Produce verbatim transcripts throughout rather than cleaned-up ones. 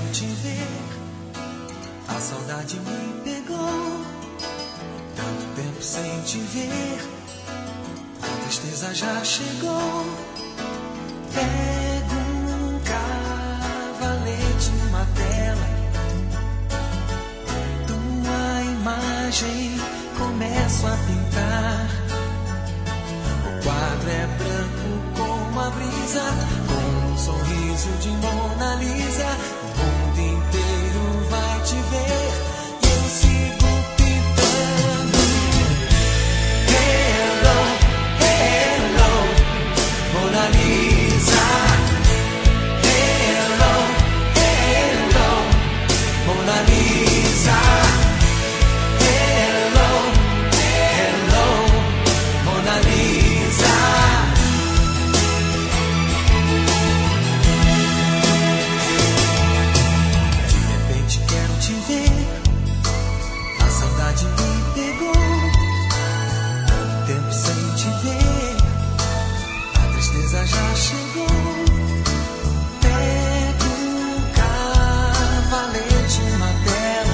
te ver, a saudade me pegou. Tanto tempo sem te ver, a tristeza já chegou. Pego um cavalete, uma tela, tua imagem começo a pintar. O quadro é branco como a brisa, com um sorriso de Mona Lisa. O mundo inteiro vai te ver e eu sigo pintando. Hello, hello, Mona Lisa. Hello, hello, Mona Lisa. Hello, hello, Mona Lisa. De repente quero te ver, a saudade me pegou. Tanto tempo sem te ver, a tristeza já chegou. Pego um cavalete, uma tela,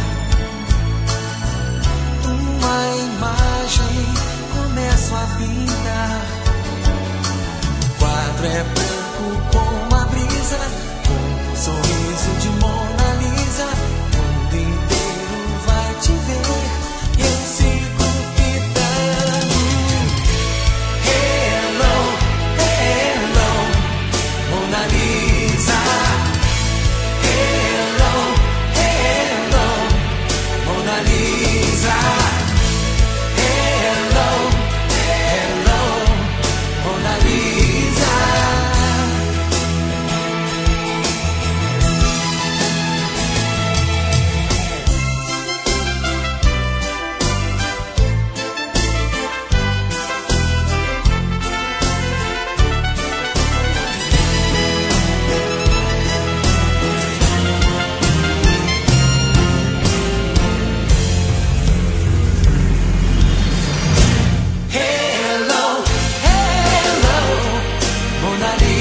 uma imagem começo a pintar. O quadro é branco como a brisa, com um sorriso de Mona Lisa. O mundo inteiro vai te ver e eu sigo pintando. Hello, hello, Mona Lisa. Hello, hello, Mona Lisa. Hello, hello, Mona Lisa. Hello, hello, Mona Lisa.